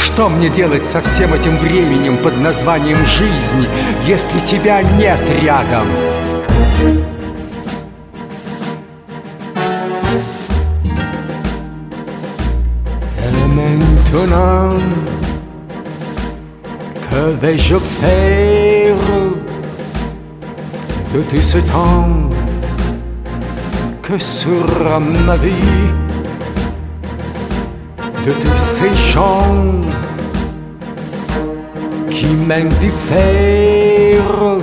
Что мне делать со всем этим временем под названием жизнь, если тебя нет рядом? Et maintenant, que vais-je faire de tout ce temps? Que sera ma vie de tous ces gens qui m'indiffèrent?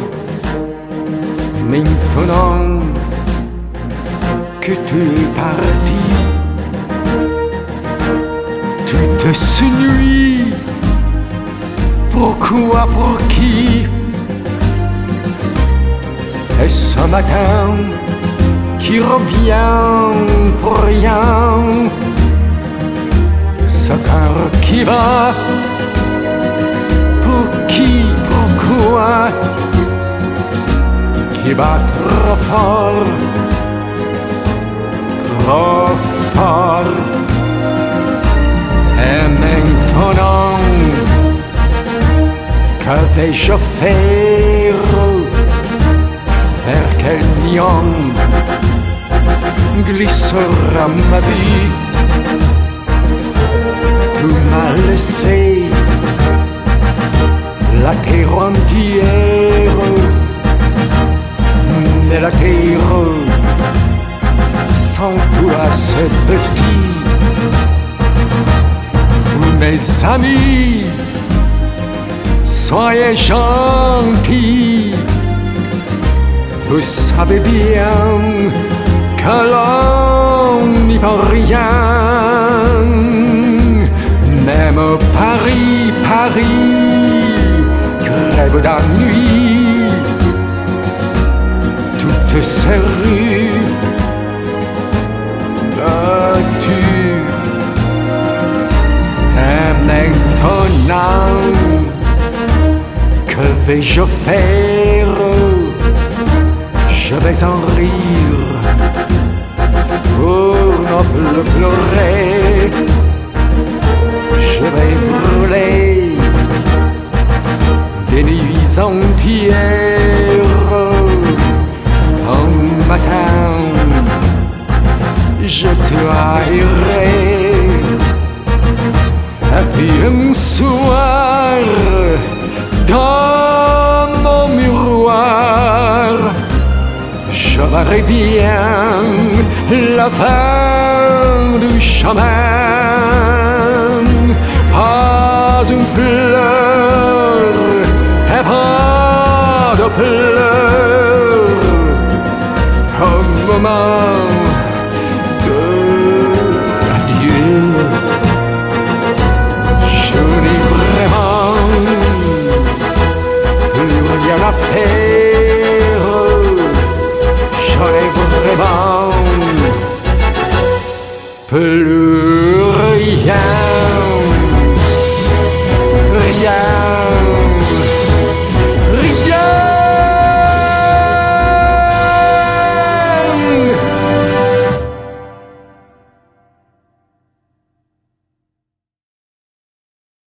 Maintenant que tu es parti, toute cette nuit, pourquoi, pour qui? Et ce matin qui revient pour rien, ce cœur qui bat, pour qui, pourquoi, qui bat trop fort, trop fort. Et maintenant, que vais-je faire? Vers quel lion glissera ma vie? Tu m'as laissé la terre entière, mais la terre sans toi c'est petit. Vous mes amis, soyez gentils. Vous savez bien que l'on n'y peut rien. Même Paris, Paris, crève d'ennui. Toutes ces rues battues. Et maintenant, que vais-je faire? Je vais en rire pour ne plus pleurer. Je vais brûler des nuits entières. Un matin, je te haïrai. Et puis un soir, dans mon miroir, je verrai bien la fin du chemin. Pas une fleur et pas de pleurs. Un moment